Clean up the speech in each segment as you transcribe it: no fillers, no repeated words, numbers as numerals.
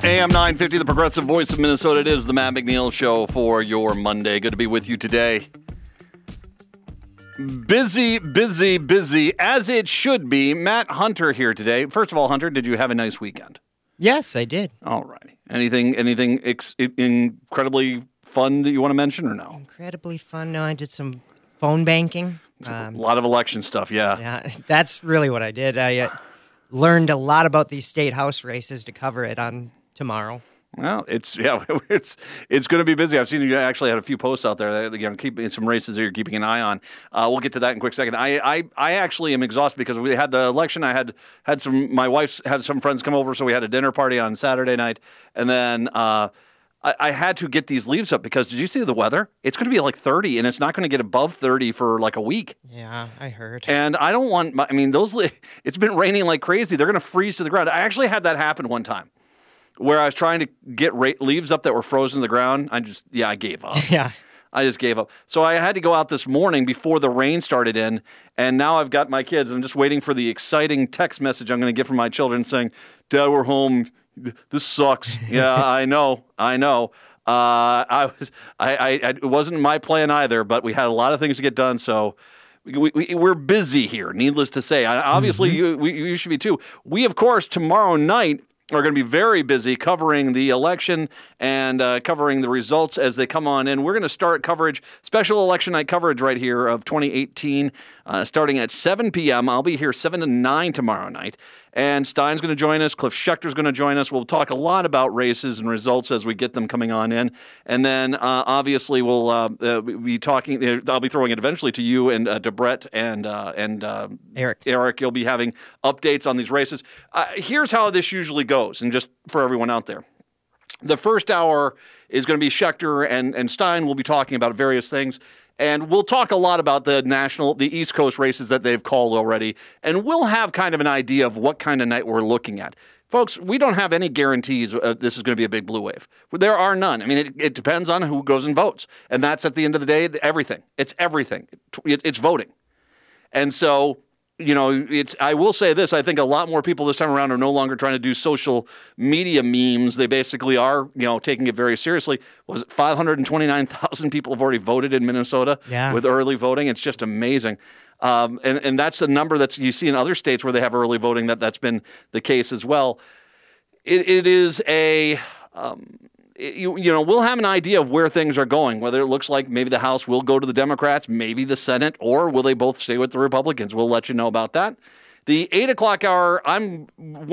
AM 950, the progressive voice of Minnesota. It is the Matt McNeil Show for your Monday. Good to be with you today. Busy, busy, busy, as it should be. Matt Hunter here today. First of all, Hunter, did you have a nice weekend? Yes, I did. All righty. Anything incredibly fun that you want to mention or no? Incredibly fun. No, I did some phone banking. A lot of election stuff, yeah. Yeah, that's really what I did. I learned a lot about these state house races to cover it on tomorrow. Well, it's going to be busy. I've seen you actually had a few posts out there that keeping some races that you're keeping an eye on. We'll get to that in a quick second. I actually am exhausted because we had the election. I had my wife's had some friends come over, so we had a dinner party on Saturday night, and then I had to get these leaves up because did you see the weather? It's going to be like 30, and it's not going to get above 30 for like a week. Yeah, I heard. And I don't want. It's been raining like crazy. They're going to freeze to the ground. I actually had that happen one time, where I was trying to get leaves up that were frozen to the ground. I gave up. Yeah. I just gave up. So I had to go out this morning before the rain started in, and now I've got my kids. I'm just waiting for the exciting text message I'm going to get from my children saying, "Dad, we're home. This sucks." Yeah, I know. It wasn't my plan either, but we had a lot of things to get done, so we're busy here, needless to say. Obviously, you should be too. We, of course, tomorrow night are going to be very busy covering the election and covering the results as they come on in. We're going to start coverage, special election night coverage right here of 2018, starting at 7 p.m. I'll be here 7 to 9 tomorrow night. And Stein's going to join us. Cliff Schechter's going to join us. We'll talk a lot about races and results as we get them coming on in. And then, obviously, we'll be talking. I'll be throwing it eventually to you and to Brett and Eric. Eric, you'll be having updates on these races. Here's how this usually goes, and just for everyone out there. The first hour is going to be Schechter and Stein. We'll be talking about various things. And we'll talk a lot about the East Coast races that they've called already. And we'll have kind of an idea of what kind of night we're looking at. Folks, we don't have any guarantees this is going to be a big blue wave. There are none. I mean, it depends on who goes and votes. And that's, at the end of the day, everything. It's everything. It's voting. And so, I will say this. I think a lot more people this time around are no longer trying to do social media memes. They basically are, taking it very seriously. Was it 529,000 people have already voted in Minnesota with early voting? It's just amazing. And that's a number that you see in other states where they have early voting, that's been the case as well. It is a... we'll have an idea of where things are going, whether it looks like maybe the House will go to the Democrats, maybe the Senate, or will they both stay with the Republicans? We'll let you know about that. The 8 o'clock hour, can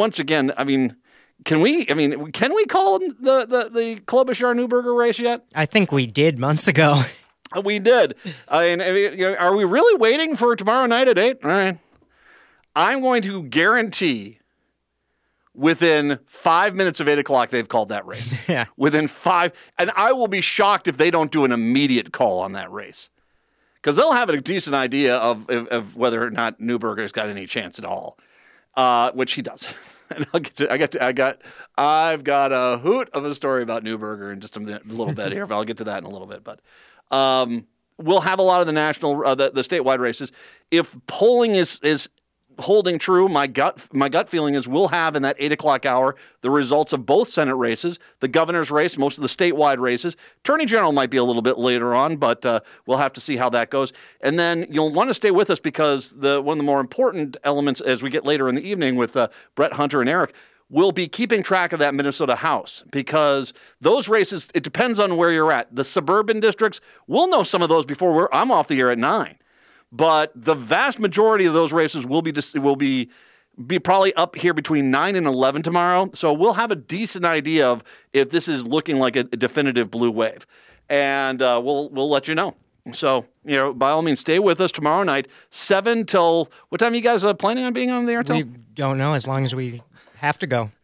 we call the Klobuchar-Neuberger race yet? I think we did months ago. We did. Are we really waiting for tomorrow night at 8? All right. I'm going to guarantee within 5 minutes of 8 o'clock, they've called that race. Yeah. Within 5. And I will be shocked if they don't do an immediate call on that race. Because they'll have a decent idea of whether or not Neuberger's got any chance at all, which he doesn't. And I've got a hoot of a story about Neuberger in just a little bit here, but I'll get to that in a little bit. But we'll have a lot of the national, the statewide races. If polling is holding true, my gut feeling is we'll have in that 8 o'clock hour the results of both Senate races, the governor's race, most of the statewide races. Attorney General might be a little bit later on, but we'll have to see how that goes. And then you'll want to stay with us because one of the more important elements as we get later in the evening with Brett Hunter and Eric, we'll be keeping track of that Minnesota House because those races, it depends on where you're at. The suburban districts, we'll know some of those before I'm off the air at 9. But the vast majority of those races will be probably up here between 9 and 11 tomorrow. So we'll have a decent idea of if this is looking like a definitive blue wave. And we'll let you know. So, by all means, stay with us tomorrow night, 7 till... What time are you guys planning on being on the air till? We don't know, as long as we have to go.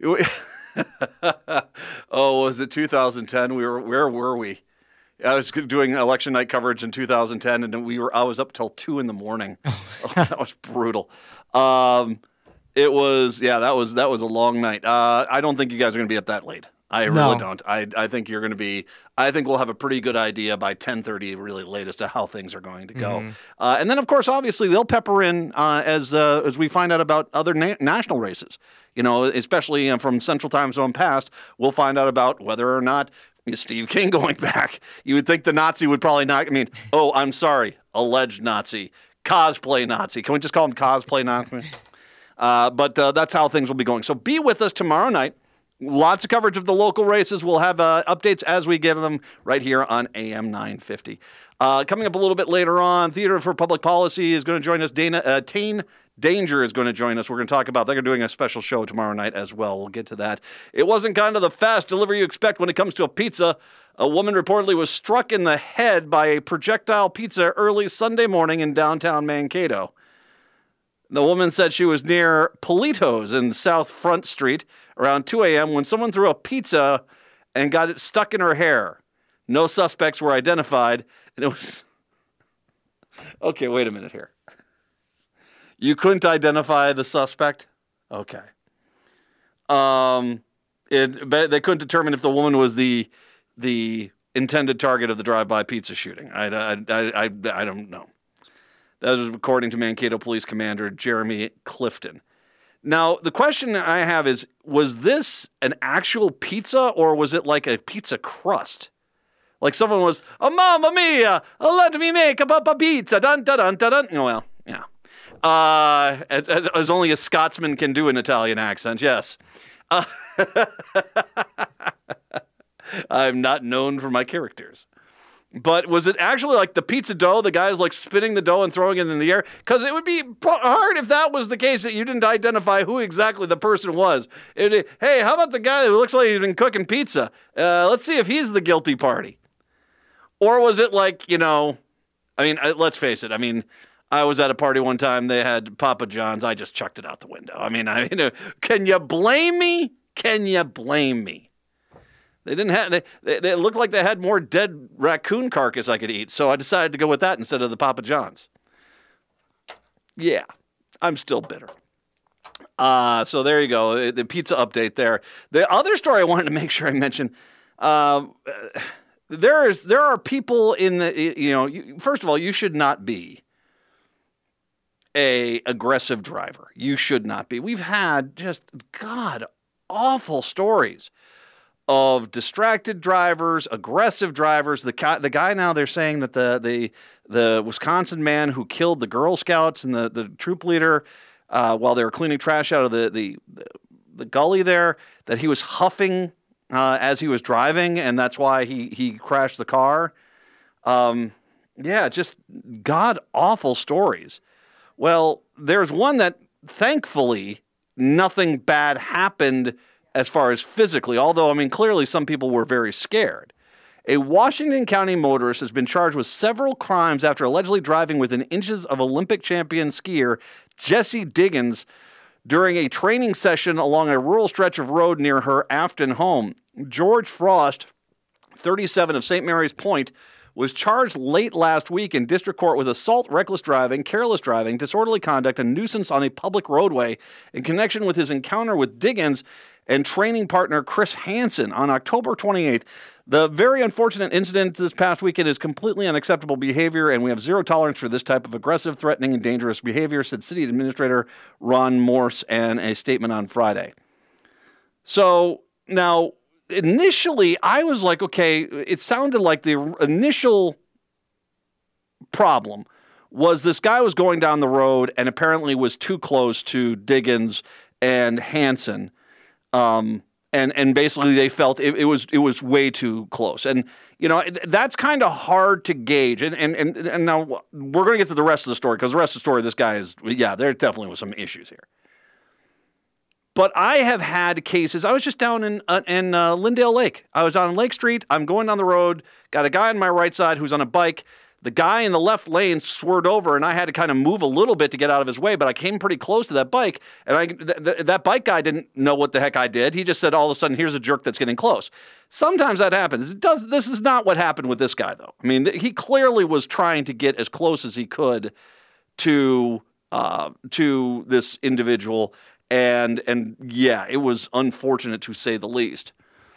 Oh, was it 2010? Where were we? I was doing election night coverage in 2010, and I was up till 2 in the morning. Oh, that was brutal. That was a long night. I don't think you guys are going to be up that late. I No. really don't. I think you're going to be. I think we'll have a pretty good idea by 10:30, really late, as to how things are going to go. And then, of course, obviously, they'll pepper in as we find out about other national races. You know, especially from Central Time Zone past, we'll find out about whether or not Steve King going back. You would think the Nazi would probably not. I mean, oh, I'm sorry, alleged Nazi, cosplay Nazi. Can we just call him cosplay Nazi? But that's how things will be going. So be with us tomorrow night. Lots of coverage of the local races. We'll have updates as we get them right here on AM 950. Coming up a little bit later on, Theater for Public Policy is going to join us. Tane Danger is going to join us. We're going to talk about, they're doing a special show tomorrow night as well. We'll get to that. It wasn't kind of the fast delivery you expect when it comes to a pizza. A woman reportedly was struck in the head by a projectile pizza early Sunday morning in downtown Mankato. The woman said she was near Polito's in South Front Street around 2 a.m. when someone threw a pizza and got it stuck in her hair. No suspects were identified, and it was... Okay, wait a minute here. You couldn't identify the suspect? Okay. They couldn't determine if the woman was the intended target of the drive-by pizza shooting. I don't know. That was according to Mankato Police Commander Jeremy Clifton. Now, the question I have is, was this an actual pizza or was it like a pizza crust? Like someone was, oh, mamma mia, let me make a pizza, dun, dun, dun, dun, dun. Oh, well, yeah. As only a Scotsman can do an Italian accent, yes. I'm not known for my characters. But was it actually like the pizza dough? The guy's like spinning the dough and throwing it in the air? Because it would be hard if that was the case, that you didn't identify who exactly the person was. Hey, how about the guy who looks like he's been cooking pizza? Let's see if he's the guilty party. Or was it like, let's face it. I mean, I was at a party one time. They had Papa John's. I just chucked it out the window. Can you blame me? Can you blame me? They didn't have. They looked like they had more dead raccoon carcass I could eat, so I decided to go with that instead of the Papa John's. Yeah, I'm still bitter. So there you go. The pizza update there. The other story I wanted to make sure I mentioned. There are people in the. First of all, you should not be a aggressive driver. You should not be. We've had just god awful stories of distracted drivers, aggressive drivers. The guy now, they're saying that the Wisconsin man who killed the Girl Scouts and the troop leader while they were cleaning trash out of the gully there, that he was huffing as he was driving, and that's why he crashed the car. Just god awful stories. Well, there's one that thankfully nothing bad happened as far as physically, although, clearly some people were very scared. A Washington County motorist has been charged with several crimes after allegedly driving within inches of Olympic champion skier Jessie Diggins during a training session along a rural stretch of road near her Afton home. George Frost, 37, of St. Mary's Point, was charged late last week in district court with assault, reckless driving, careless driving, disorderly conduct, and nuisance on a public roadway in connection with his encounter with Diggins and training partner Chris Hansen on October 28th. The very unfortunate incident this past weekend is completely unacceptable behavior, and we have zero tolerance for this type of aggressive, threatening, and dangerous behavior, said City Administrator Ron Morse in a statement on Friday. So now, initially, I was like, okay, it sounded like the initial problem was this guy was going down the road and apparently was too close to Diggins and Hansen. And basically they felt it was way too close. And, that's kind of hard to gauge. And now we're going to get to the rest of the story, because the rest of the story, this guy there definitely was some issues here. But I have had cases. I was just down in Lyndale Lake. I was on Lake Street. I'm going down the road. Got a guy on my right side who's on a bike. The guy in the left lane swerved over, and I had to kind of move a little bit to get out of his way, but I came pretty close to that bike, and that bike guy didn't know what the heck I did. He just said, all of a sudden, here's a jerk that's getting close. Sometimes that happens. This is not what happened with this guy, though. He clearly was trying to get as close as he could to this individual, and yeah, it was unfortunate to say the least.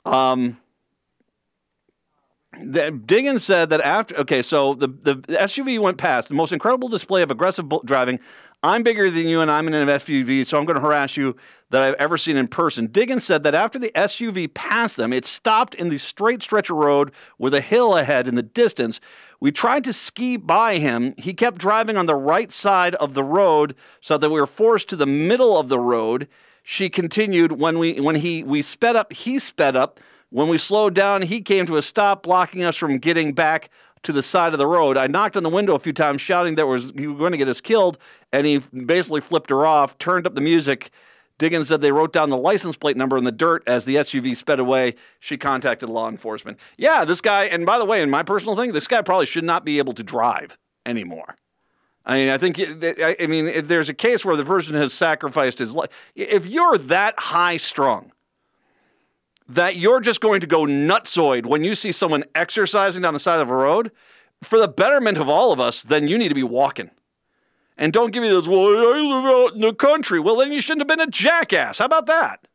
Diggins said that after, so the SUV went past, the most incredible display of aggressive driving. I'm bigger than you and I'm in an SUV, so I'm going to harass you that I've ever seen in person. Diggins said that after the SUV passed them, it stopped in the straight stretch of road with a hill ahead in the distance. We tried to ski by him. He kept driving on the right side of the road so that we were forced to the middle of the road. She continued, when we sped up, he sped up. When we slowed down, he came to a stop, blocking us from getting back to the side of the road. I knocked on the window a few times, shouting that he was going to get us killed, and he basically flipped her off, turned up the music. Diggins said they wrote down the license plate number in the dirt as the SUV sped away. She contacted law enforcement. Yeah, this guy, and by the way, in my personal thing, this guy probably should not be able to drive anymore. I mean, I think, if there's a case where the person has sacrificed his life, if you're that high strung, that you're just going to go nutsoid when you see someone exercising down the side of a road, for the betterment of all of us, then you need to be walking. And don't give me this, well, I live out in the country. Well, then you shouldn't have been a jackass. How about that?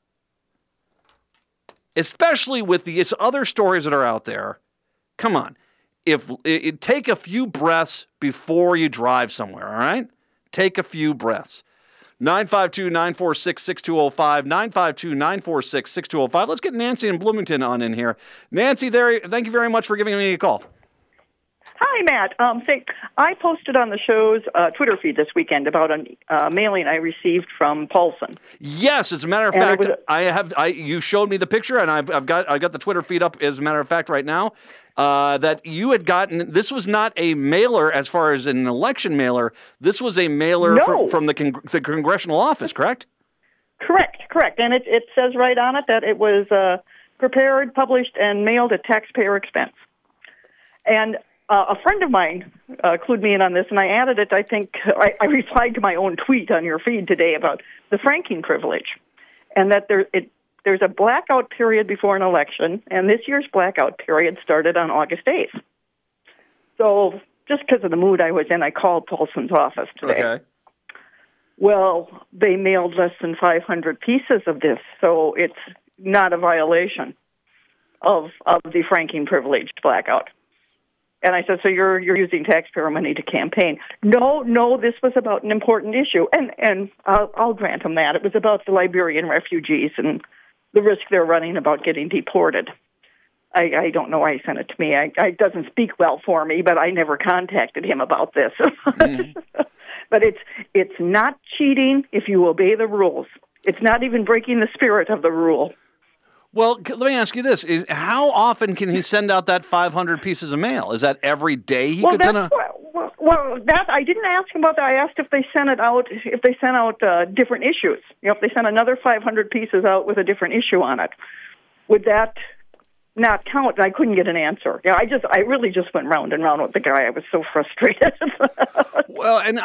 Especially with these other stories that are out there. Come on. Take a few breaths before you drive somewhere, all right? Take a few breaths. 952-946-6205, 952-946-6205. Let's get Nancy in Bloomington on in here. Nancy, thank you very much for giving me a call. Hi, Matt. I posted on the show's Twitter feed this weekend about a mailing I received from Paulson. Yes, as a matter of fact, you showed me the picture, and I've got the Twitter feed up. As a matter of fact, right now, that you had gotten. This was not a mailer as far as an election mailer. This was a mailer from the congressional office, correct? Correct. And it says right on it that it was prepared, published, and mailed at taxpayer expense. And a friend of mine clued me in on this, and I added it. I think I replied to my own tweet on your feed today about the franking privilege, and that there's a blackout period before an election, and this year's blackout period started on August 8th. So just because of the mood I was in, I called Paulson's office today. Okay. Well, they mailed less than 500 pieces of this, so it's not a violation of the franking privileged blackout. And I said, so you're using taxpayer money to campaign? No, this was about an important issue. And I'll grant them that. It was about the Liberian refugees and the risk they're running about getting deported. I don't know why he sent it to me. It doesn't speak well for me, but I never contacted him about this. Mm-hmm. But it's not cheating if you obey the rules. It's not even breaking the spirit of the rule. Well, let me ask you this. How often can he send out that 500 pieces of mail? Is that every day he could send out? Well, that I didn't ask him about that. I asked if they sent it out, different issues. If they sent another 500 pieces out with a different issue on it, would that not count? And I couldn't get an answer. I really just went round and round with the guy. I was so frustrated. Well, and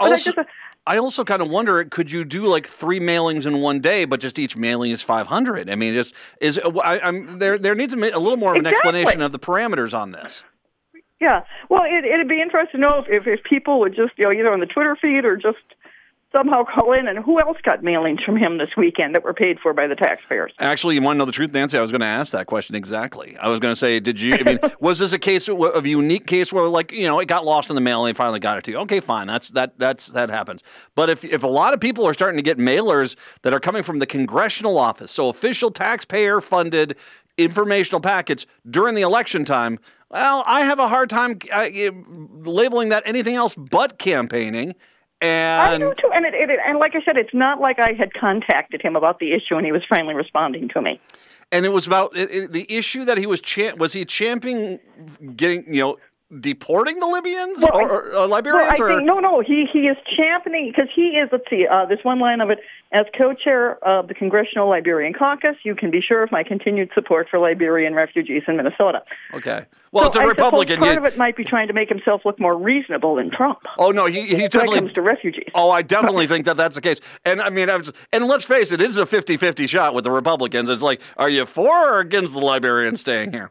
I also kind of wonder, could you do like 3 mailings in one day, but just each mailing is 500? I mean, there needs to be a little more of an explanation of the parameters on this. Yeah, well, it'd be interesting to know if people would just, either on the Twitter feed or just somehow call in, and who else got mailings from him this weekend that were paid for by the taxpayers? Actually, you want to know the truth, Nancy? I was going to ask that question exactly. I was going to say, was this a case of a unique case where, it got lost in the mail and they finally got it to you? Okay, fine, that happens. But if a lot of people are starting to get mailers that are coming from the congressional office, so official taxpayer-funded informational packets during the election time, well, I have a hard time labeling that anything else but campaigning. I do too, and like I said, it's not like I had contacted him about the issue, and he was finally responding to me. And it was about the issue that he was he championing getting deporting the Libyans or Liberians? No. He is championing because he is. Let's see. There's one line of it. As co-chair of the Congressional Liberian Caucus, you can be sure of my continued support for Liberian refugees in Minnesota. Okay. Well, it's a Republican. Part of it might be trying to make himself look more reasonable than Trump. Oh no, he definitely. When it comes to refugees. Oh, I definitely think that's the case. And I mean, and let's face it, it's a 50-50 shot with the Republicans. It's like, are you for or against the Liberians staying here?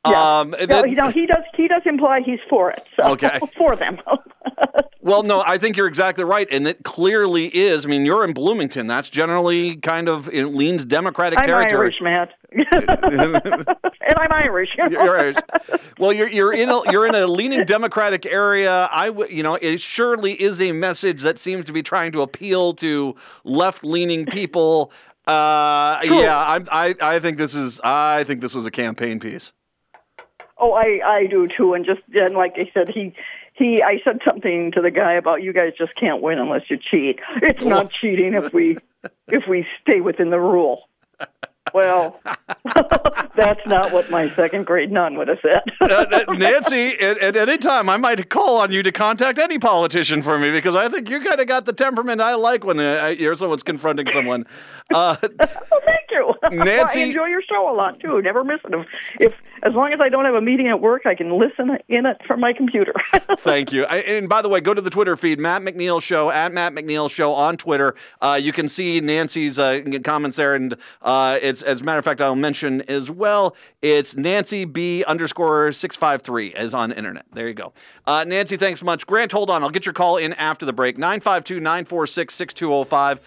Yeah. He does imply he's for it. So Okay. For them. Well, no, I think you're exactly right, and it clearly is. I mean, you're in Bloomington. That's generally kind of it leans Democratic territory. I'm Irish, Matt, and I'm Irish. You're Irish. Well, you're in a leaning Democratic area. It surely is a message that seems to be trying to appeal to left-leaning people. Yeah, I think this is a campaign piece. Oh, I do too, and like I said, I said something to the guy about you guys just can't win unless you cheat. It's not cheating if we stay within the rule. Well, that's not what my second grade nun would have said. Nancy, at any time, I might call on you to contact any politician for me because I think you kind of got the temperament I like when someone's confronting someone. Well, thank you. Nancy, I enjoy your show a lot too. Never miss it. As long as I don't have a meeting at work, I can listen in it from my computer. Thank you. And by the way, go to the Twitter feed, Matt McNeil Show, at Matt McNeil Show on Twitter. You can see Nancy's comments there, and it's, as a matter of fact, I'll mention as well, it's Nancy B _653 is on internet. There you go. Nancy, thanks much. Grant, hold on. I'll get your call in after the break. 952-946-6205.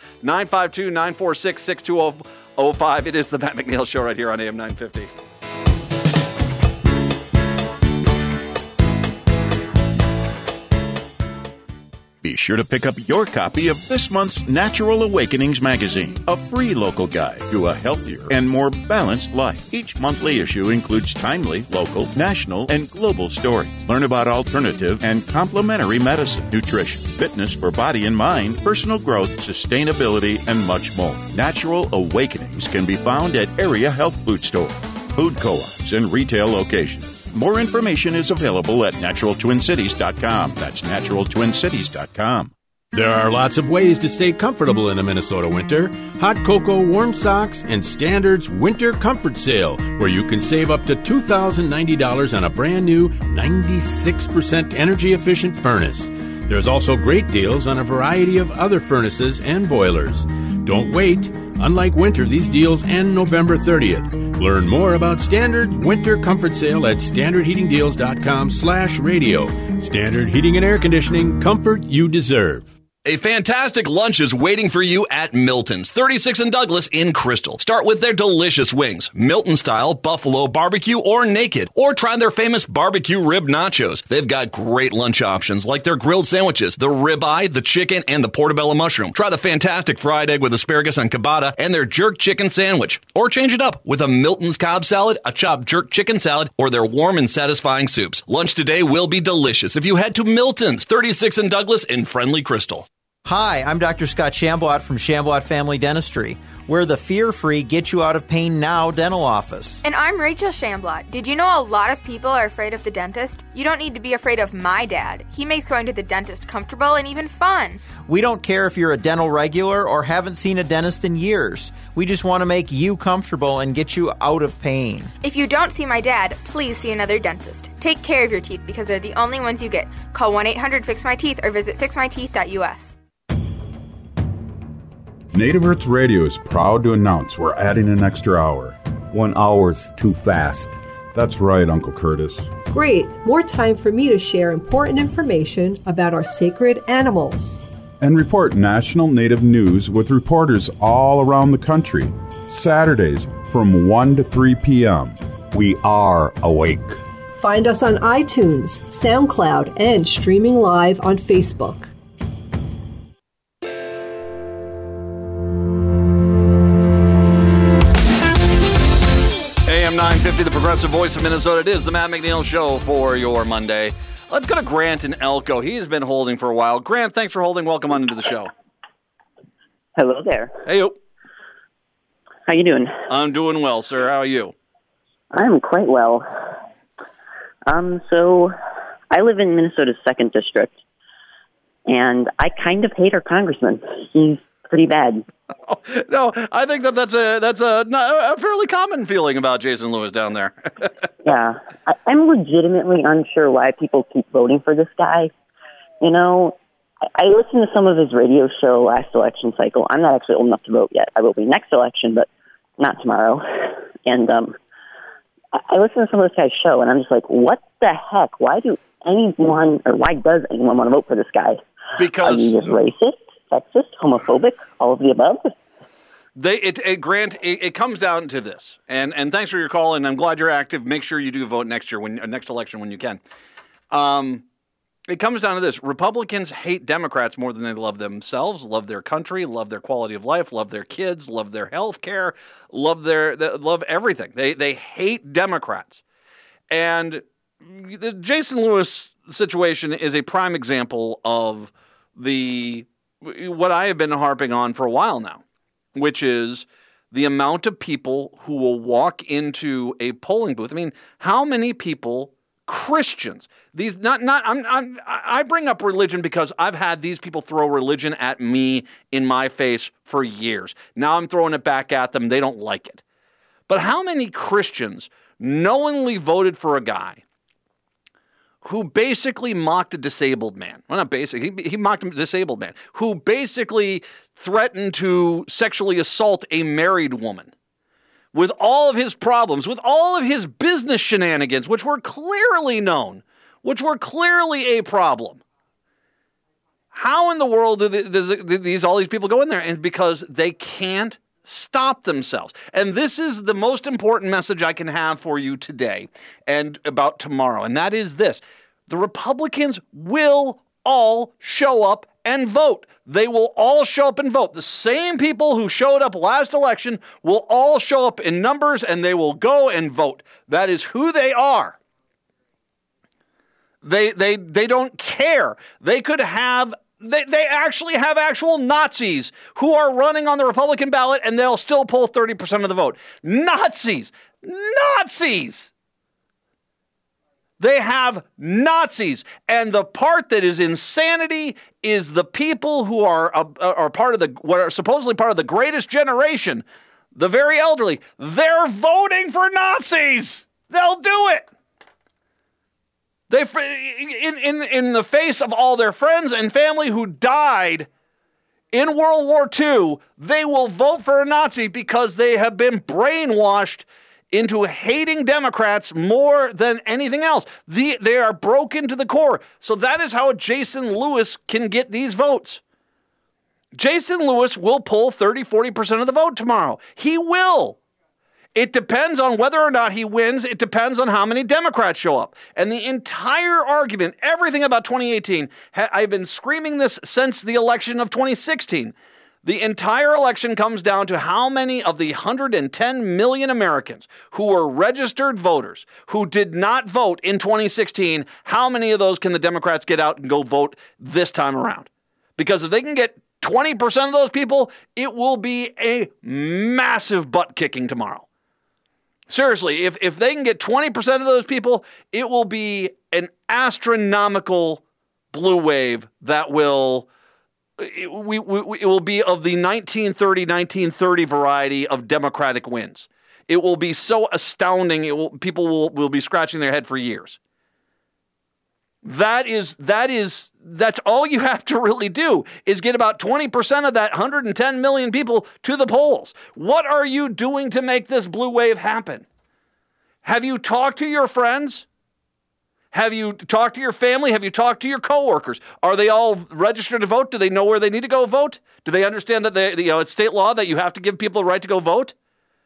952-946-6205. It is the Matt McNeil Show right here on AM 950. Be sure to pick up your copy of this month's Natural Awakenings magazine, a free local guide to a healthier and more balanced life. Each monthly issue includes timely, local, national, and global stories. Learn about alternative and complementary medicine, nutrition, fitness for body and mind, personal growth, sustainability, and much more. Natural Awakenings can be found at area health food stores, food co-ops, and retail locations. More information is available at naturaltwincities.com. That's naturaltwincities.com. There are lots of ways to stay comfortable in the Minnesota winter. Hot cocoa, warm socks, and Standard's Winter Comfort Sale, where you can save up to $2,090 on a brand new 96% energy-efficient furnace. There's also great deals on a variety of other furnaces and boilers. Don't wait. Unlike winter, these deals end November 30th. Learn more about Standard's Winter Comfort Sale at standardheatingdeals.com/radio. Standard Heating and Air Conditioning, comfort you deserve. A fantastic lunch is waiting for you at Milton's, 36 and Douglas in Crystal. Start with their delicious wings, Milton style, buffalo, barbecue, or naked. Or try their famous barbecue rib nachos. They've got great lunch options like their grilled sandwiches, the ribeye, the chicken, and the portobello mushroom. Try the fantastic fried egg with asparagus and ciabatta and their jerk chicken sandwich. Or change it up with a Milton's Cobb salad, a chopped jerk chicken salad, or their warm and satisfying soups. Lunch today will be delicious if you head to Milton's, 36 and Douglas in friendly Crystal. Hi, I'm Dr. Scott Shamblot from Shamblot Family Dentistry. We're the fear-free, get-you-out-of-pain-now dental office. And I'm Rachel Shamblot. Did you know a lot of people are afraid of the dentist? You don't need to be afraid of my dad. He makes going to the dentist comfortable and even fun. We don't care if you're a dental regular or haven't seen a dentist in years. We just want to make you comfortable and get you out of pain. If you don't see my dad, please see another dentist. Take care of your teeth because they're the only ones you get. Call 1-800-FIX-MY-TEETH or visit fixmyteeth.us. Native Earth Radio is proud to announce we're adding an extra hour. 1 hour's too fast. That's right, Uncle Curtis. Great. More time for me to share important information about our sacred animals. And report national Native news with reporters all around the country. Saturdays from 1 to 3 p.m. We are awake. Find us on iTunes, SoundCloud, and streaming live on Facebook. AM 950, the progressive voice of Minnesota. It is the Matt McNeil Show for your Monday. Let's go to Grant in Elko. He has been holding for a while. Grant, thanks for holding. Welcome on into the show. Hello there. Hey, yo. How you doing? I'm doing well, sir. How are you? I'm quite well. So I live in Minnesota's 2nd District, and I kind of hate our congressman. He's pretty bad. Oh, no, I think that's a fairly common feeling about Jason Lewis down there. Yeah, I'm legitimately unsure why people keep voting for this guy. You know, I listened to some of his radio show last election cycle. I'm not actually old enough to vote yet. I will be next election, but not tomorrow. And I listen to some of this guy's show, and I'm just like, what the heck? Why does anyone want to vote for this guy? Because are you just racist, sexist, homophobic, all of the above? Grant, it comes down to this, and thanks for your call, and I'm glad you're active. Make sure you do vote next year, next election when you can. It comes down to this: Republicans hate Democrats more than they love themselves, love their country, love their quality of life, love their kids, love their health care, love everything. They hate Democrats, and the Jason Lewis situation is a prime example of what I have been harping on for a while now, which is the amount of people who will walk into a polling booth. I mean, how many people, Christians, I bring up religion because I've had these people throw religion at me in my face for years. Now I'm throwing it back at them. They don't like it. But how many Christians knowingly voted for a guy who basically mocked a disabled man? Well, not basically, he mocked a disabled man who basically threatened to sexually assault a married woman with all of his problems, with all of his business shenanigans, which were clearly known, which were clearly a problem. How in the world do all these people go in there? And because they can't stop themselves. And this is the most important message I can have for you today and about tomorrow. And that is this: the Republicans will all show up and vote. They will all show up and vote. The same people who showed up last election will all show up in numbers, and they will go and vote. That is who they are. They don't care. They could have They actually have actual Nazis who are running on the Republican ballot, and they'll still pull 30% of the vote. Nazis! They have Nazis. And the part that is insanity is the people who are part of what are supposedly part of the greatest generation, the very elderly. They're voting for Nazis. They'll do it. In the face of all their friends and family who died in World War II, they will vote for a Nazi because they have been brainwashed into hating Democrats more than anything else. They are broken to the core. So that is how Jason Lewis can get these votes. Jason Lewis will pull 30-40% of the vote tomorrow. He will. It depends on whether or not he wins. It depends on how many Democrats show up. And the entire argument, everything about 2018, I've been screaming this since the election of 2016. The entire election comes down to how many of the 110 million Americans who were registered voters who did not vote in 2016, how many of those can the Democrats get out and go vote this time around? Because if they can get 20% of those people, it will be a massive butt kicking tomorrow. Seriously, if they can get 20% of those people, it will be an astronomical blue wave that will... It will be of the 1930 variety of Democratic wins. It will be so astounding. People will be scratching their head for years. That's all you have to really do is get about 20% of that 110 million people to the polls. What are you doing to make this blue wave happen? Have you talked to your friends? Have you talked to your family? Have you talked to your coworkers? Are they all registered to vote? Do they know where they need to go vote? Do they understand that it's state law that you have to give people the right to go vote?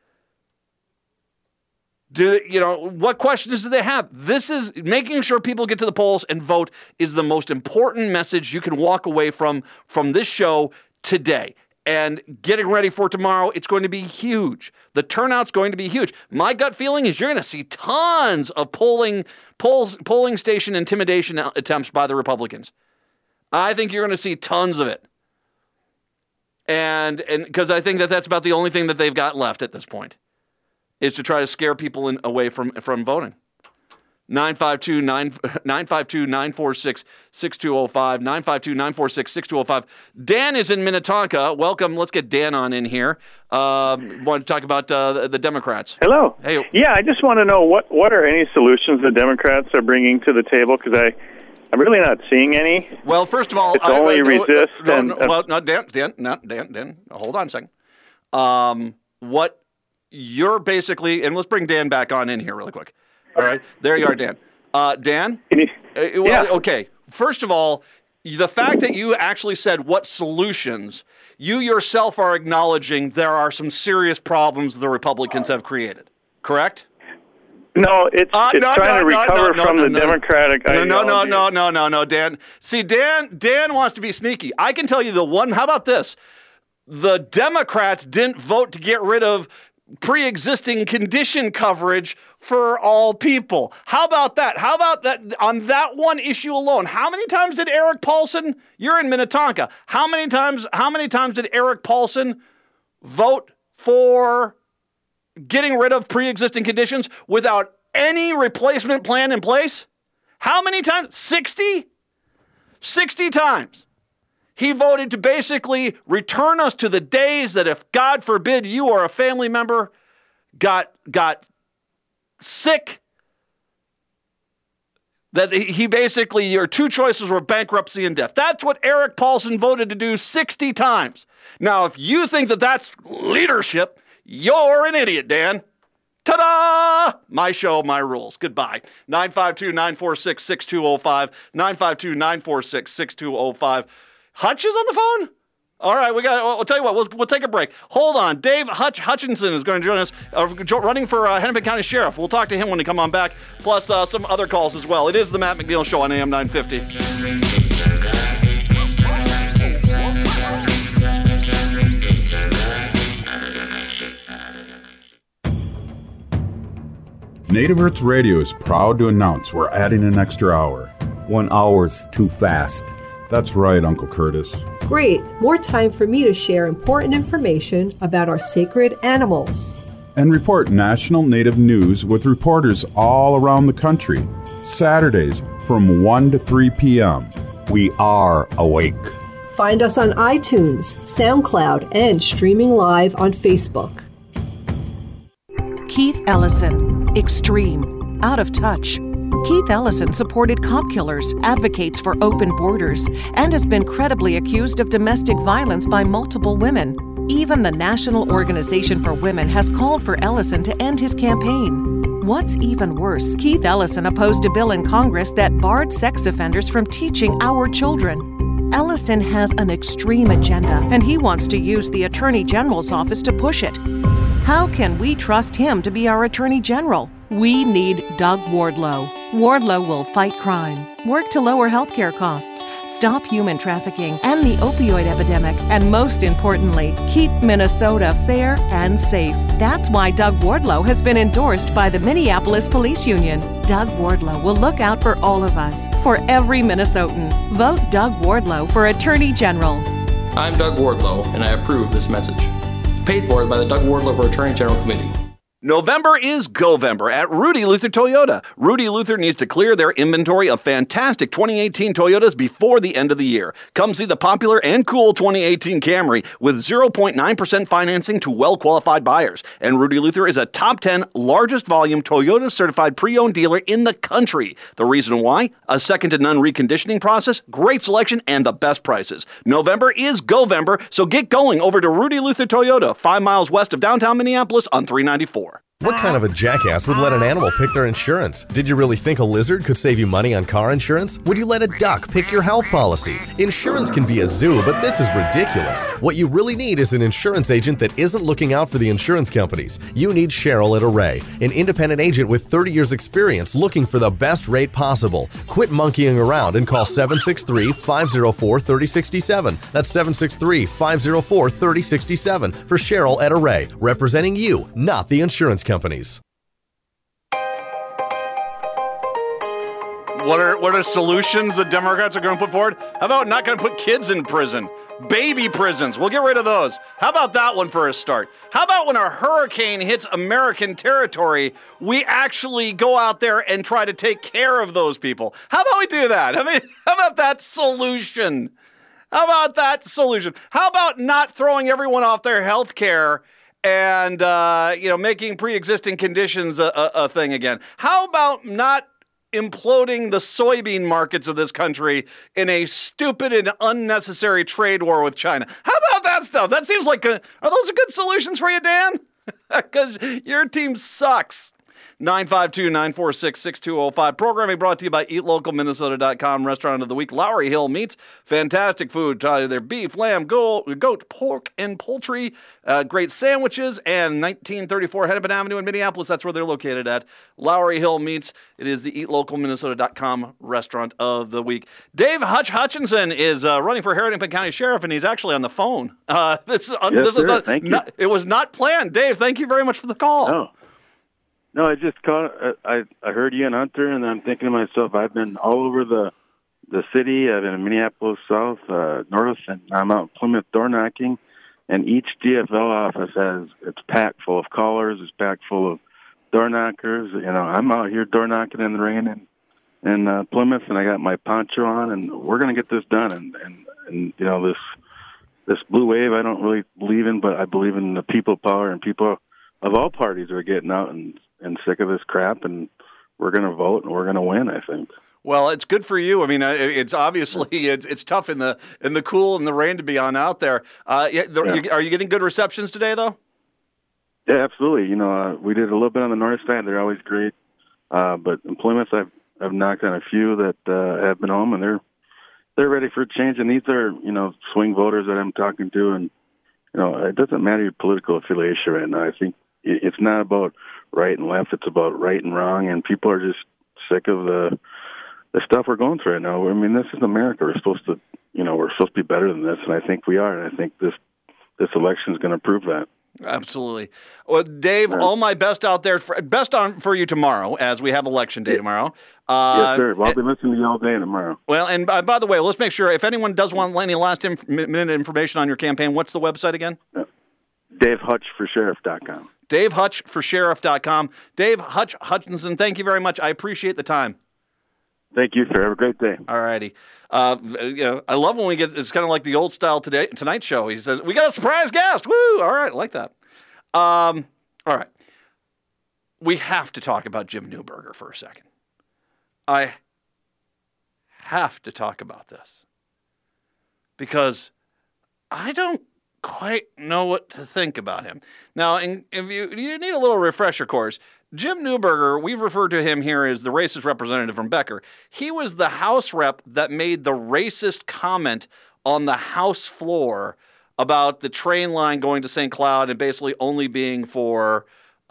What questions do they have? This is making sure people get to the polls and vote is the most important message you can walk away from this show today. And getting ready for tomorrow, it's going to be huge. The turnout's going to be huge. My gut feeling is you're going to see tons of polling station intimidation attempts by the Republicans. I think you're going to see tons of it. And because I think that's about the only thing that they've got left at this point is to try to scare people away from voting. 952-946-6205, 952-946-6205. Dan is in Minnetonka. Welcome. Let's get Dan on in here. Want to talk about the Democrats. Hello. Hey. Yeah, I just want to know what are any solutions the Democrats are bringing to the table, because I'm really not seeing any. Well, first of all, it's only resist. Dan, hold on a second. you're basically, and let's bring Dan back on in here really quick. All right, there you are, Dan. Dan? Okay, first of all, the fact that you actually said what solutions, you yourself are acknowledging there are some serious problems the Republicans have created, correct? No, it's trying to recover from the Democratic ideology. No, Dan. See, Dan wants to be sneaky. I can tell you how about this? The Democrats didn't vote to get rid of pre-existing condition coverage for all people. How about that? How about that on that one issue alone? How many times did Eric Paulson, you're in Minnetonka, how many times did Eric Paulson vote for getting rid of pre-existing conditions without any replacement plan in place? How many times? 60? 60 times. He voted to basically return us to the days that if, God forbid, you or a family member got sick, that your two choices were bankruptcy and death. That's what Eric Paulson voted to do 60 times. Now, if you think that that's leadership, you're an idiot, Dan. Ta-da! My show, my rules. Goodbye. 952-946-6205. 952-946-6205. Hutch is on the phone? All right, we'll tell you what, we'll take a break. Hold on. Dave Hutchinson is going to join us, running for Hennepin County Sheriff. We'll talk to him when he come on back, plus some other calls as well. It is the Matt McNeil Show on AM 950. Native Roots Radio is proud to announce we're adding an extra hour. 1 hour's too fast. That's right, Uncle Curtis. Great. More time for me to share important information about our sacred animals. And report national Native news with reporters all around the country. Saturdays from 1 to 3 p.m. We are awake. Find us on iTunes, SoundCloud, and streaming live on Facebook. Keith Ellison, extreme, out of touch. Keith Ellison supported cop killers, advocates for open borders, and has been credibly accused of domestic violence by multiple women. Even the National Organization for Women has called for Ellison to end his campaign. What's even worse, Keith Ellison opposed a bill in Congress that barred sex offenders from teaching our children. Ellison has an extreme agenda, and he wants to use the Attorney General's office to push it. How can we trust him to be our Attorney General? We need Doug Wardlow. Wardlow will fight crime, work to lower healthcare costs, stop human trafficking and the opioid epidemic, and most importantly, keep Minnesota fair and safe. That's why Doug Wardlow has been endorsed by the Minneapolis Police Union. Doug Wardlow will look out for all of us, for every Minnesotan. Vote Doug Wardlow for Attorney General. I'm Doug Wardlow, and I approve this message. Paid for by the Doug Wardlow for Attorney General Committee. November is Govember at Rudy Luther Toyota. Rudy Luther needs to clear their inventory of fantastic 2018 Toyotas before the end of the year. Come see the popular and cool 2018 Camry with 0.9% financing to well-qualified buyers. And Rudy Luther is a top 10 largest volume Toyota certified pre-owned dealer in the country. The reason why? A second-to-none reconditioning process, great selection, and the best prices. November is Govember, so get going over to Rudy Luther Toyota, 5 miles west of downtown Minneapolis on 394. What kind of a jackass would let an animal pick their insurance? Did you really think a lizard could save you money on car insurance? Would you let a duck pick your health policy? Insurance can be a zoo, but this is ridiculous. What you really need is an insurance agent that isn't looking out for the insurance companies. You need Cheryl at Array, an independent agent with 30 years experience looking for the best rate possible. Quit monkeying around and call 763-504-3067. That's 763-504-3067 for Cheryl at Array, representing you, not the insurance companies. What are solutions the Democrats are going to put forward? How about not going to put kids in prison? Baby prisons. We'll get rid of those. How about that one for a start? How about when a hurricane hits American territory, we actually go out there and try to take care of those people? How about we do that? I mean, how about that solution? How about that solution? How about not throwing everyone off their health care and, making pre-existing conditions a thing again? How about not imploding the soybean markets of this country in a stupid and unnecessary trade war with China? How about that stuff? That seems like are those good solutions for you, Dan? Because your team sucks. 952-946-6205. Programming brought to you by EatLocalMinnesota.com. Restaurant of the Week, Lowry Hill Meats. Fantastic food. Their beef, lamb, goat, pork, and poultry. Great sandwiches. And 1934 Hennepin Avenue in Minneapolis. That's where they're located at. Lowry Hill Meats. It is the EatLocalMinnesota.com Restaurant of the Week. Dave Hutchinson is running for Hennepin County Sheriff, and he's actually on the phone. Thank you. It was not planned. Dave, thank you very much for the call. No, I just caught. I heard you and Hunter, and I'm thinking to myself, I've been all over the city. I've been in Minneapolis South, North, and I'm out in Plymouth door knocking. And each DFL office it's packed full of callers. It's packed full of door knockers. You know, I'm out here door knocking in the rain in Plymouth, and I got my poncho on, and we're going to get this done. And you know, this blue wave, I don't really believe in, but I believe in the people power, and people of all parties are getting out and sick of this crap, and we're going to vote, and we're going to win, I think. Well, it's good for you. I mean, it's obviously it's tough in the cool and the rain to be on out there. Are you getting good receptions today, though? Yeah, absolutely. You know, we did a little bit on the north side. They're always great. But in Plymouth, I've knocked on a few that have been home, and they're ready for a change. And these are, you know, swing voters that I'm talking to, and you know, it doesn't matter your political affiliation right now. I think it's not about right and left. It's about right and wrong, and people are just sick of the stuff we're going through right now. I mean, this is America. We're supposed to be better than this, and I think we are. And I think this election is going to prove that. Absolutely. Well, Dave, all my best out there. For you tomorrow, as we have election day tomorrow. Yes, sir. Well, I'll be listening to you all day tomorrow. Well, and by the way, let's make sure, if anyone does want any last minute information on your campaign, what's the website again? DaveHutchForSheriff.com. DaveHutchForSheriff.com. Dave Hutchinson, thank you very much. I appreciate the time. Thank you, sir. Have a great day. All righty. You know, I love when we get, it's kind of like the old style Tonight Show. He says, we got a surprise guest. Woo! All right, I like that. All right. We have to talk about Jim Newberger for a second. I have to talk about this because I don't quite know what to think about him. Now, if you need a little refresher course, Jim Newberger, we've referred to him here as the racist representative from Becker. He was the House rep that made the racist comment on the House floor about the train line going to St. Cloud and basically only being for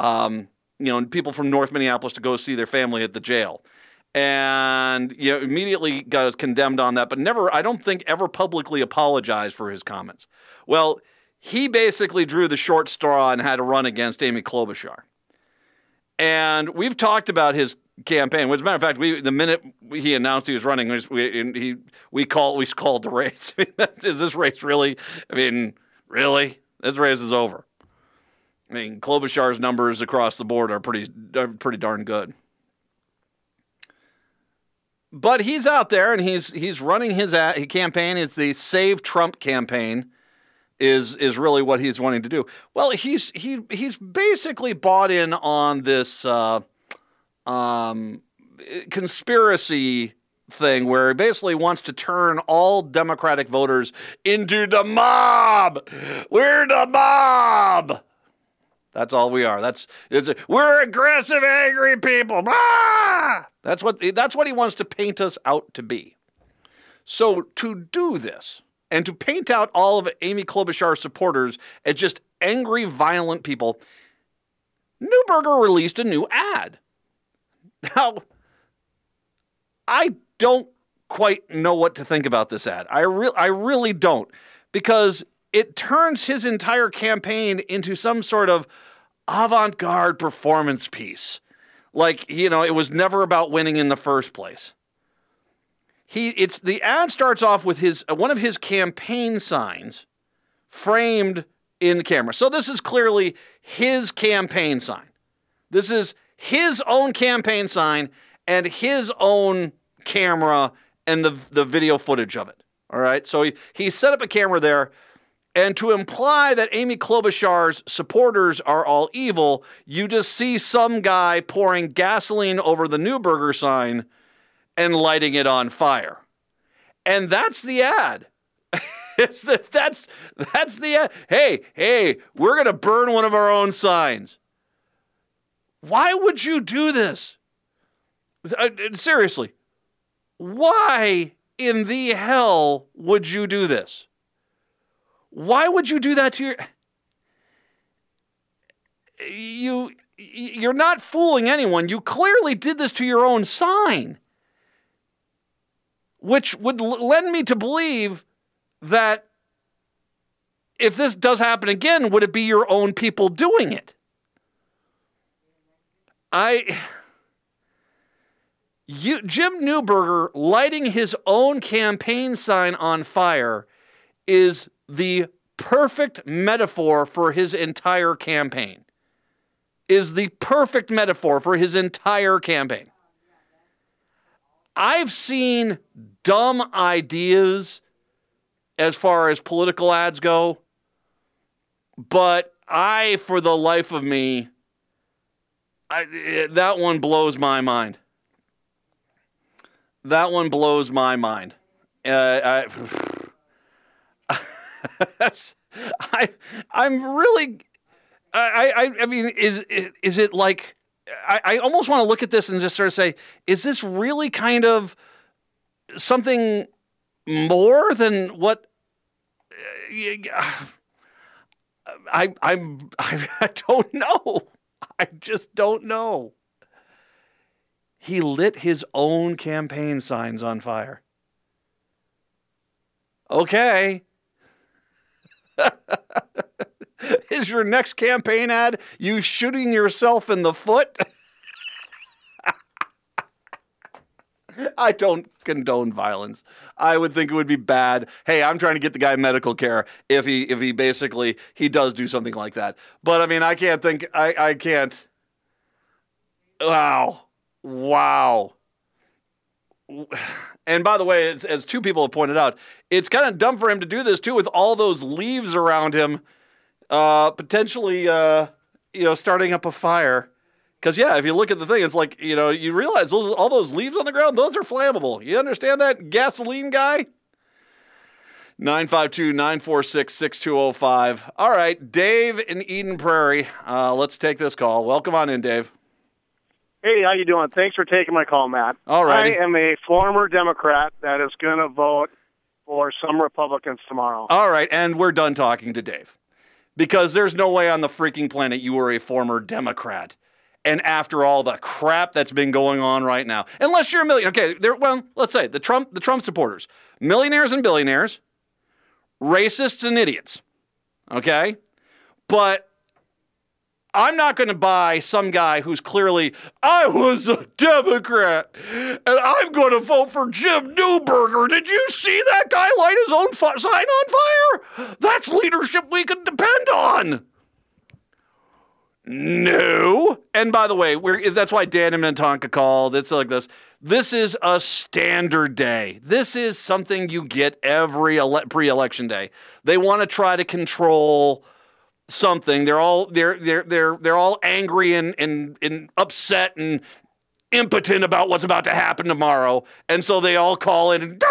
people from North Minneapolis to go see their family at the jail. And immediately got condemned on that, but never, I don't think, ever publicly apologized for his comments. Well, he basically drew the short straw and had to run against Amy Klobuchar. And we've talked about his campaign. As a matter of fact, the minute he announced he was running, we called the race. I mean, is this race really? I mean, really? This race is over. I mean, Klobuchar's numbers across the board are pretty darn good. But he's out there and he's running his campaign. It's the Save Trump campaign. Is really what he's wanting to do. Well, he's basically bought in on this conspiracy thing where he basically wants to turn all Democratic voters into the mob. We're the mob. That's all we are. We're aggressive, angry people. Ah! That's what he wants to paint us out to be. So to do this, and to paint out all of Amy Klobuchar's supporters as just angry, violent people, Newberger released a new ad. Now, I don't quite know what to think about this ad. I really don't, because it turns his entire campaign into some sort of avant-garde performance piece. Like, it was never about winning in the first place. The ad starts off with one of his campaign signs framed in the camera. So this is clearly his campaign sign. This is his own campaign sign and his own camera and the video footage of it. All right. So he set up a camera there. And to imply that Amy Klobuchar's supporters are all evil, you just see some guy pouring gasoline over the Newberger sign and lighting it on fire. And that's the ad. That's the hey, we're going to burn one of our own signs. Why would you do this? Seriously, why in the hell would you do this? Why would you do that to you're not fooling anyone. You clearly did this to your own sign, which would lend me to believe that if this does happen again, would it be your own people doing it? Jim Newberger lighting his own campaign sign on fire is the perfect metaphor for his entire campaign. Is the perfect metaphor for his entire campaign. I've seen dumb ideas as far as political ads go, but for the life of me, that one blows my mind. That one blows my mind. I'm really. I mean, is it like? I almost want to look at this and just sort of say, is this really kind of something more than what? I don't know. I just don't know. He lit his own campaign signs on fire. Okay. Is your next campaign ad you shooting yourself in the foot? I don't condone violence. I would think it would be bad. Hey, I'm trying to get the guy medical care if he basically does do something like that. But I mean, I can't think. I can't. Wow. And by the way, as two people have pointed out, it's kind of dumb for him to do this too with all those leaves around him, potentially, starting up a fire. Because, yeah, if you look at the thing, it's like, you realize all those leaves on the ground, those are flammable. You understand that, gasoline guy? 952-946-6205. All right, Dave in Eden Prairie. Let's take this call. Welcome on in, Dave. Hey, how you doing? Thanks for taking my call, Matt. All right. I am a former Democrat that is going to vote for some Republicans tomorrow. All right, and we're done talking to Dave. Because there's no way on the freaking planet you were a former Democrat. And after all the crap that's been going on right now, unless you're a millionaire, okay, let's say the Trump supporters, millionaires and billionaires, racists and idiots, okay? But I'm not going to buy some guy who's clearly, I was a Democrat, and I'm going to vote for Jim Newberger. Did you see that guy light his own sign on fire? That's leadership we can depend on. No. And by the way, that's why Dan and Minnetonka called. It's like this. This is a standard day. This is something you get every pre-election day. They want to try to control something. They're all angry and upset and impotent about what's about to happen tomorrow. And so they all call in and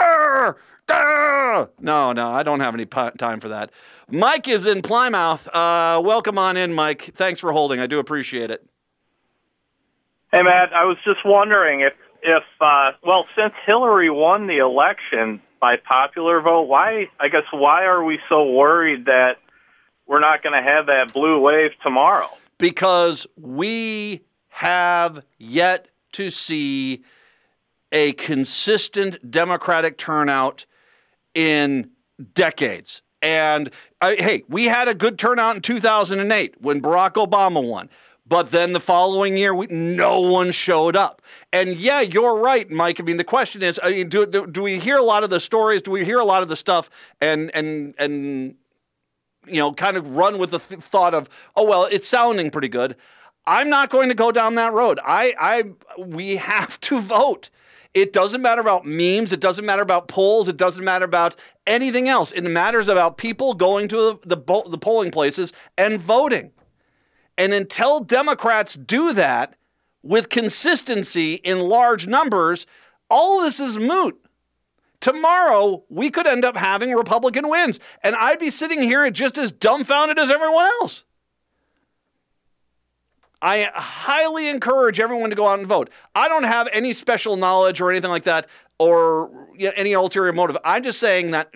No, I don't have any time for that. Mike is in Plymouth. Welcome on in, Mike. Thanks for holding. I do appreciate it. Hey, Matt, I was just wondering if since Hillary won the election by popular vote, why are we so worried that we're not going to have that blue wave tomorrow? Because we have yet to see a consistent Democratic turnout in decades. And we had a good turnout in 2008 when Barack Obama won. But then the following year, no one showed up. And yeah, you're right, Mike. I mean, the question is, do we hear a lot of the stories? Do we hear a lot of the stuff and kind of run with the thought of, oh, well, it's sounding pretty good. I'm not going to go down that road. We have to vote. It doesn't matter about memes. It doesn't matter about polls. It doesn't matter about anything else. It matters about people going to the polling places and voting. And until Democrats do that with consistency in large numbers, all of this is moot. tomorrow we could end up having Republican wins. And I'd be sitting here just as dumbfounded as everyone else. I highly encourage everyone to go out and vote. I don't have any special knowledge or anything like that or any ulterior motive. I'm just saying that,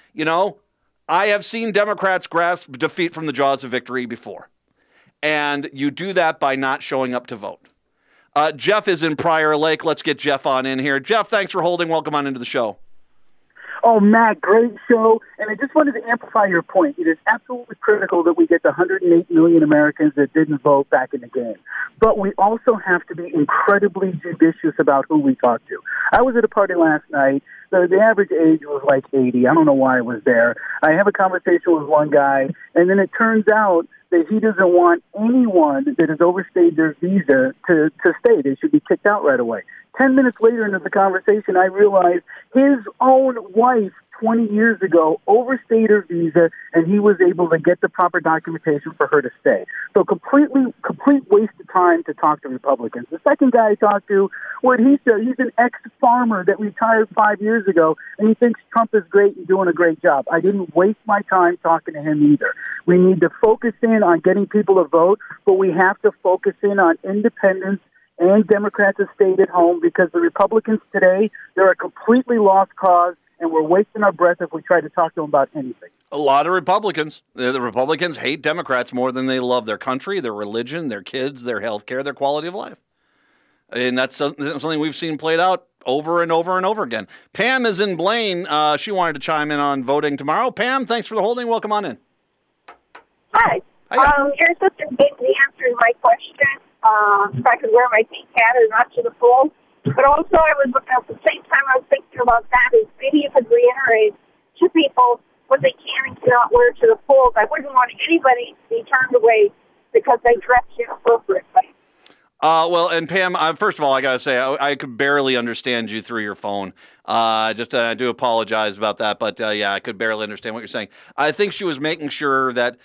I have seen Democrats grasp defeat from the jaws of victory before. And you do that by not showing up to vote. Jeff is in Prior Lake. Let's get Jeff on in here. Jeff, thanks for holding. Welcome on into the show. Oh, Matt, great show. And I just wanted to amplify your point. It is absolutely critical that we get the 108 million Americans that didn't vote back in the game. But we also have to be incredibly judicious about who we talk to. I was at a party last night. The average age was like 80. I don't know why I was there. I have a conversation with one guy, and then it turns out that he doesn't want anyone that has overstayed their visa to stay. They should be kicked out right away. 10 minutes later into the conversation, I realized his own wife 20 years ago overstayed her visa, and he was able to get the proper documentation for her to stay. So complete waste of time to talk to Republicans. The second guy I talked to, what he said, he's an ex-farmer that retired 5 years ago, and he thinks Trump is great and doing a great job. I didn't waste my time talking to him either. We need to focus in on getting people to vote, but we have to focus in on independence and Democrats have stayed at home because the Republicans today, they're a completely lost cause, and we're wasting our breath if we try to talk to them about anything. A lot of Republicans. The Republicans hate Democrats more than they love their country, their religion, their kids, their health care, their quality of life. And that's something we've seen played out over and over and over again. Pam is in Blaine. She wanted to chime in on voting tomorrow. Pam, thanks for the holding. Welcome on in. Hi. Your sister basically answered my question. If I could wear my pink hat or not to the polls. But also, I was at the same time I was thinking about that is maybe you could reiterate to people what they can and cannot wear to the polls. I wouldn't want anybody to be turned away because they dress inappropriately. Well, and Pam, first of all, I got to say, I could barely understand you through your phone. I do apologize about that. But, I could barely understand what you're saying. I think she was making sure that,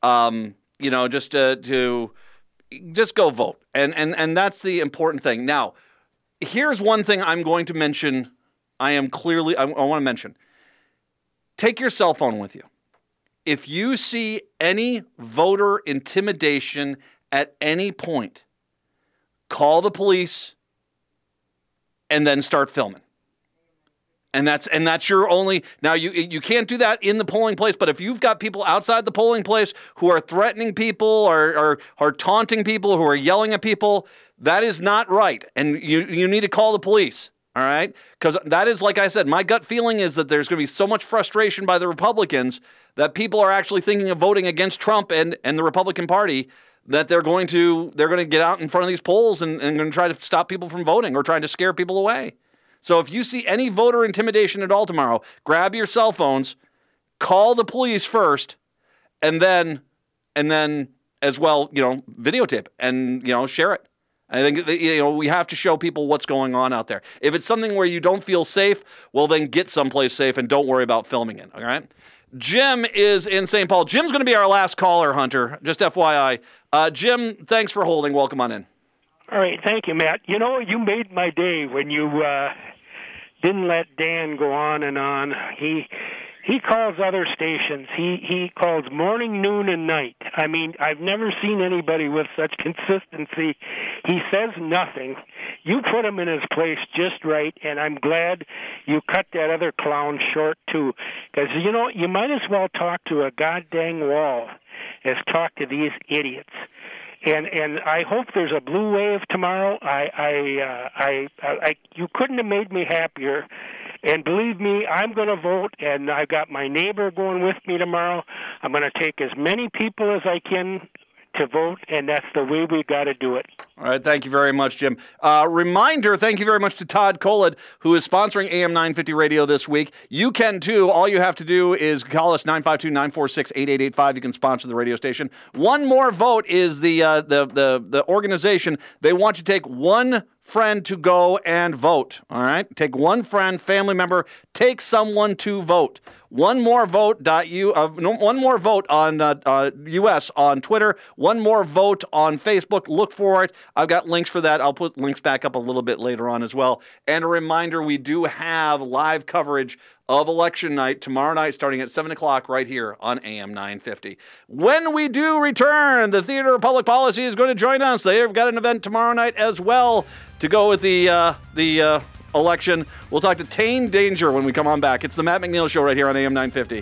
just go vote. And that's the important thing. Now, here's one thing I'm going to mention. I want to mention. Take your cell phone with you. If you see any voter intimidation at any point, call the police and then start filming. And that's your only. Now you can't do that in the polling place, but if you've got people outside the polling place who are threatening people or are taunting people, who are yelling at people, that is not right, and you need to call the police. All right, because that is, like I said, my gut feeling is that there's going to be so much frustration by the Republicans that people are actually thinking of voting against Trump and the Republican Party, that they're going to get out in front of these polls and going to try to stop people from voting or trying to scare people away. So if you see any voter intimidation at all tomorrow, grab your cell phones, call the police first, and then as well, videotape and, share it. I think, we have to show people what's going on out there. If it's something where you don't feel safe, well, then get someplace safe and don't worry about filming it, all right? Jim is in St. Paul. Jim's going to be our last caller, Hunter, just FYI. Jim, thanks for holding. Welcome on in. All right, thank you, Matt. You made my day when you didn't let Dan go on and on. He calls other stations. He calls morning, noon, and night. I mean, I've never seen anybody with such consistency. He says nothing. You put him in his place just right, and I'm glad you cut that other clown short, too. Because, you might as well talk to a goddamn wall as talk to these idiots. And I hope there's a blue wave tomorrow. You couldn't have made me happier. And believe me, I'm going to vote, and I've got my neighbor going with me tomorrow. I'm going to take as many people as I can to vote, and that's the way we got to do it. All right, thank you very much, Jim. Reminder, thank you very much to Todd Kolod, who is sponsoring AM 950 Radio this week. You can, too. All you have to do is call us 952-946-8885. You can sponsor the radio station. One More Vote is the organization. They want you to take one friend to go and vote. All right? Take one friend, family member, take someone to vote. One more vote on US on Twitter. One more vote on Facebook. Look for it. I've got links for that. I'll put links back up a little bit later on as well. And a reminder, we do have live coverage of election night tomorrow night starting at 7 o'clock right here on AM 950. When we do return, the Theater of Public Policy is going to join us. They've got an event tomorrow night as well to go with the election. We'll talk to Tane Danger when we come on back. It's the Matt McNeil Show right here on AM 950.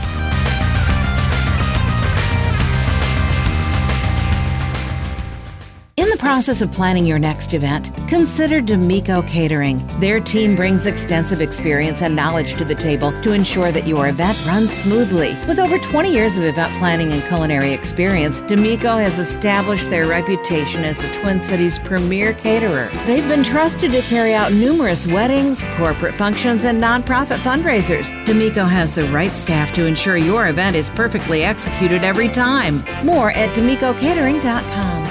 In the process of planning your next event, consider D'Amico Catering. Their team brings extensive experience and knowledge to the table to ensure that your event runs smoothly. With over 20 years of event planning and culinary experience, D'Amico has established their reputation as the Twin Cities' premier caterer. They've been trusted to carry out numerous weddings, corporate functions, and nonprofit fundraisers. D'Amico has the right staff to ensure your event is perfectly executed every time. More at DeMicoCatering.com.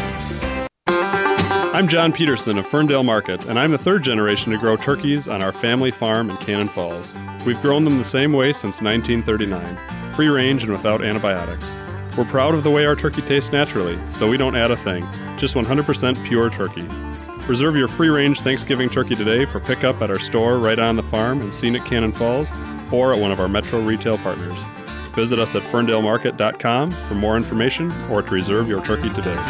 I'm John Peterson of Ferndale Market, and I'm the third generation to grow turkeys on our family farm in Cannon Falls. We've grown them the same way since 1939, free range and without antibiotics. We're proud of the way our turkey tastes naturally, so we don't add a thing, just 100% pure turkey. Reserve your free-range Thanksgiving turkey today for pickup at our store right on the farm in scenic Cannon Falls or at one of our Metro retail partners. Visit us at ferndalemarket.com for more information or to reserve your turkey today.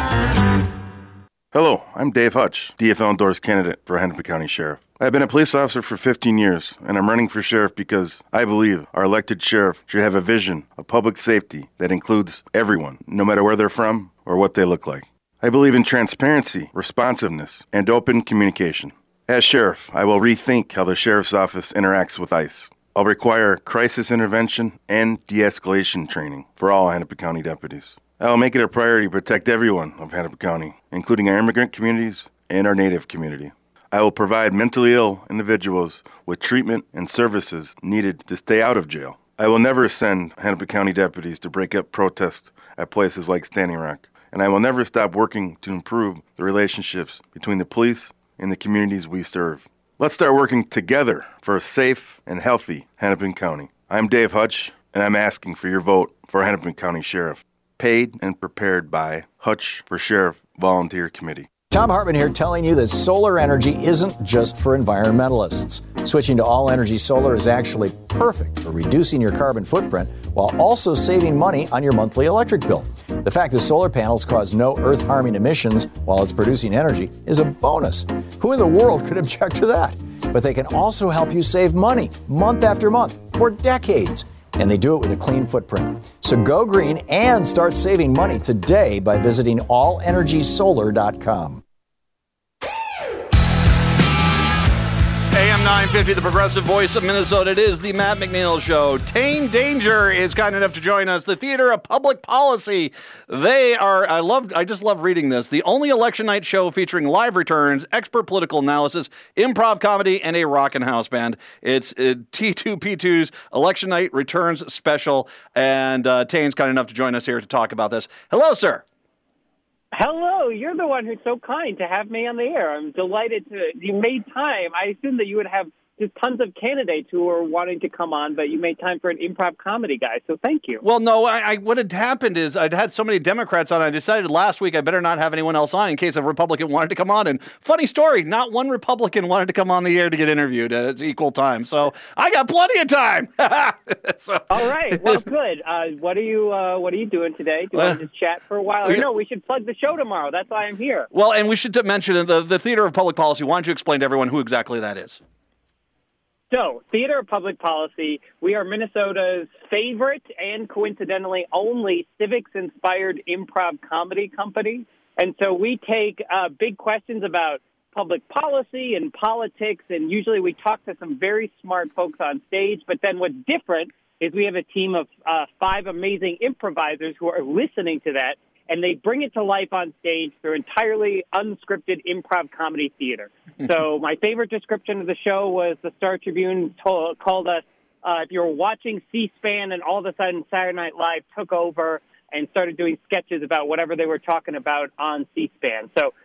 Hello, I'm Dave Hutch, DFL endorsed candidate for Hennepin County Sheriff. I've been a police officer for 15 years, and I'm running for sheriff because I believe our elected sheriff should have a vision of public safety that includes everyone, no matter where they're from or what they look like. I believe in transparency, responsiveness, and open communication. As sheriff, I will rethink how the sheriff's office interacts with ICE. I'll require crisis intervention and de-escalation training for all Hennepin County deputies. I will make it a priority to protect everyone of Hennepin County, including our immigrant communities and our Native community. I will provide mentally ill individuals with treatment and services needed to stay out of jail. I will never send Hennepin County deputies to break up protests at places like Standing Rock, and I will never stop working to improve the relationships between the police and the communities we serve. Let's start working together for a safe and healthy Hennepin County. I'm Dave Hutch, and I'm asking for your vote for Hennepin County Sheriff. Paid and prepared by Hutch for Sheriff Volunteer Committee. Tom Hartman here telling you that solar energy isn't just for environmentalists. Switching to all-energy solar is actually perfect for reducing your carbon footprint while also saving money on your monthly electric bill. The fact that solar panels cause no earth-harming emissions while it's producing energy is a bonus. Who in the world could object to that? But they can also help you save money month after month for decades. And they do it with a clean footprint. So go green and start saving money today by visiting allenergysolar.com. AM 950, the progressive voice of Minnesota. It is the Matt McNeil Show. Tane Danger is kind enough to join us. The Theater of Public Policy. They are, I just love reading this. The only election night show featuring live returns, expert political analysis, improv comedy, and a rockin' house band. It's T2P2's Election Night Returns Special. And Tane's kind enough to join us here to talk about this. Hello, sir. Hello, you're the one who's so kind to have me on the air. I'm delighted you made time. I assumed that you would have just tons of candidates who are wanting to come on, but you made time for an improv comedy guy, so thank you. Well, no, what had happened is I'd had so many Democrats on, I decided last week I better not have anyone else on in case a Republican wanted to come on. And funny story, not one Republican wanted to come on the air to get interviewed at equal time. So I got plenty of time. All right, well, good. What are you doing today? Do you want to just chat for a while? Or no, we should plug the show tomorrow. That's why I'm here. Well, and we should mention the Theater of Public Policy. Why don't you explain to everyone who exactly that is? So, Theater of Public Policy, we are Minnesota's favorite and coincidentally only civics-inspired improv comedy company. And so we take big questions about public policy and politics, and usually we talk to some very smart folks on stage. But then what's different is we have a team of 5 amazing improvisers who are listening to that, and they bring it to life on stage through entirely unscripted improv comedy theater. So my favorite description of the show was the Star Tribune called us, if you were watching C-SPAN and all of a sudden Saturday Night Live took over and started doing sketches about whatever they were talking about on C-SPAN. So that's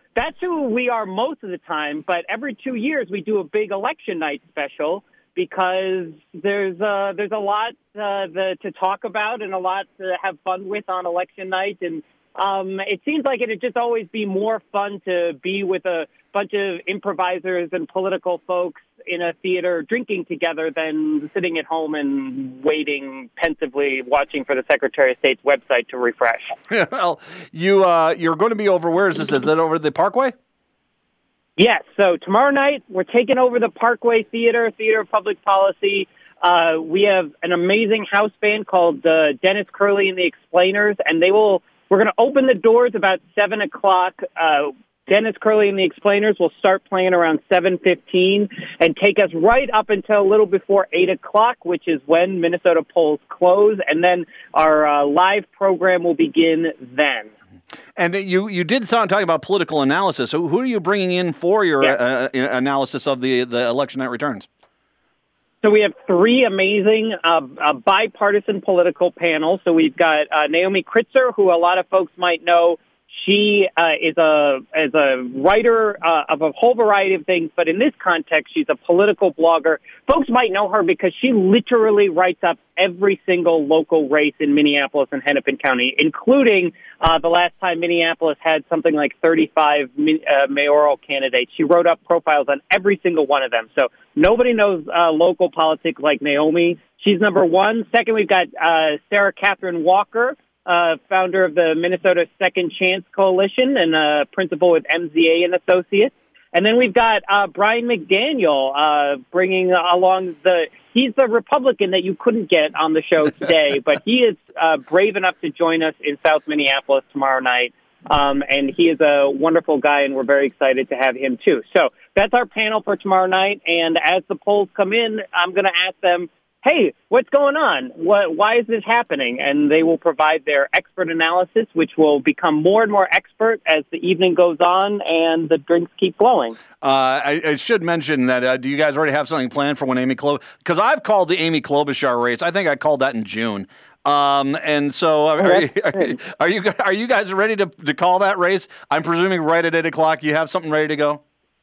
who we are most of the time, but every 2 years we do a big election night special because there's a lot to talk about and a lot to have fun with on election night. And it seems like it'd just always be more fun to be with a bunch of improvisers and political folks in a theater drinking together than sitting at home and waiting pensively, watching for the Secretary of State's website to refresh. Well, you're going to be over, where is this? Is that over the Parkway? Yes. So tomorrow night, we're taking over the Parkway Theater of Public Policy. We have an amazing house band called Dennis Curley and the Explainers, and we're going to open the doors about 7 o'clock. Dennis Curley and the Explainers will start playing around 7:15 and take us right up until a little before 8 o'clock, which is when Minnesota polls close, and then our live program will begin then. And you did talk about political analysis. So who are you bringing in for your analysis of the election night returns? So we have three amazing bipartisan political panels. So we've got Naomi Kritzer, who a lot of folks might know. She is a writer of a whole variety of things, but in this context, she's a political blogger. Folks might know her because she literally writes up every single local race in Minneapolis and Hennepin County, including the last time Minneapolis had something like 35 mayoral candidates. She wrote up profiles on every single one of them. So nobody knows local politics like Naomi. She's number one. Second, we've got Sarah Catherine Walker, founder of the Minnesota Second Chance Coalition and principal with MZA and Associates. And then we've got Brian McDaniel bringing along he's the Republican that you couldn't get on the show today, but he is brave enough to join us in South Minneapolis tomorrow night. And he is a wonderful guy, and we're very excited to have him, too. So that's our panel for tomorrow night. And as the polls come in, I'm going to ask them, hey, what's going on? Why is this happening? And they will provide their expert analysis, which will become more and more expert as the evening goes on and the drinks keep flowing. I should mention that, do you guys already have something planned for when Amy Klobuchar? Because I've called the Amy Klobuchar race. I think I called that in June. And so are you guys ready to call that race? I'm presuming right at 8 o'clock you have something ready to go?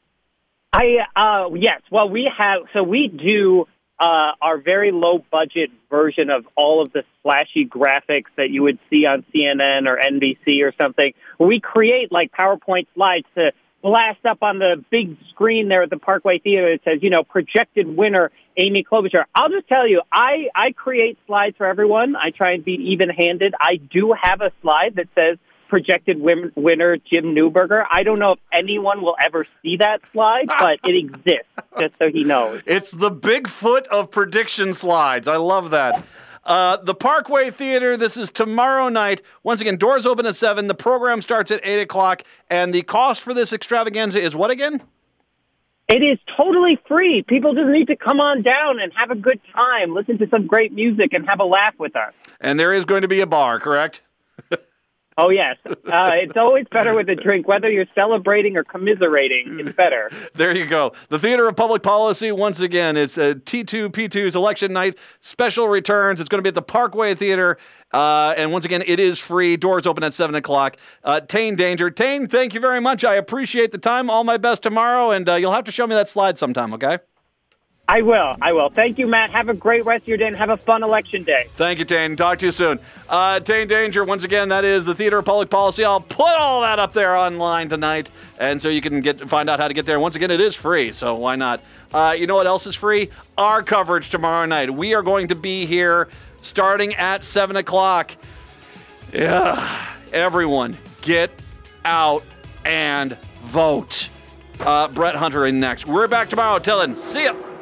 Yes. Well, we do our very low-budget version of all of the flashy graphics that you would see on CNN or NBC or something. We create, PowerPoint slides to blast up on the big screen there at the Parkway Theater that says, projected winner, Amy Klobuchar. I'll just tell you, I create slides for everyone. I try and be even-handed. I do have a slide that says, projected winner Jim Newberger. I don't know if anyone will ever see that slide, but it exists, just so he knows. It's the Bigfoot of prediction slides. I love that. The Parkway Theater, this is tomorrow night. Once again, doors open at 7. The program starts at 8 o'clock. And the cost for this extravaganza is what again? It is totally free. People just need to come on down and have a good time, listen to some great music, and have a laugh with us. And there is going to be a bar, correct? Oh, yes. It's always better with a drink. Whether you're celebrating or commiserating, it's better. There you go. The Theater of Public Policy, once again, it's T2P2's election night special returns. It's going to be at the Parkway Theater. And once again, it is free. Doors open at 7 o'clock. Tane Danger. Tane, thank you very much. I appreciate the time. All my best tomorrow. And you'll have to show me that slide sometime, okay? I will. Thank you, Matt. Have a great rest of your day and have a fun election day. Thank you, Tane. Talk to you soon. Tane Danger, once again, that is the Theater of Public Policy. I'll put all that up there online tonight, and so you can find out how to get there. Once again, it is free, so why not? You know what else is free? Our coverage tomorrow night. We are going to be here starting at 7 o'clock. Yeah, everyone, get out and vote. Brett Hunter in next. We're back tomorrow. Till then, see ya.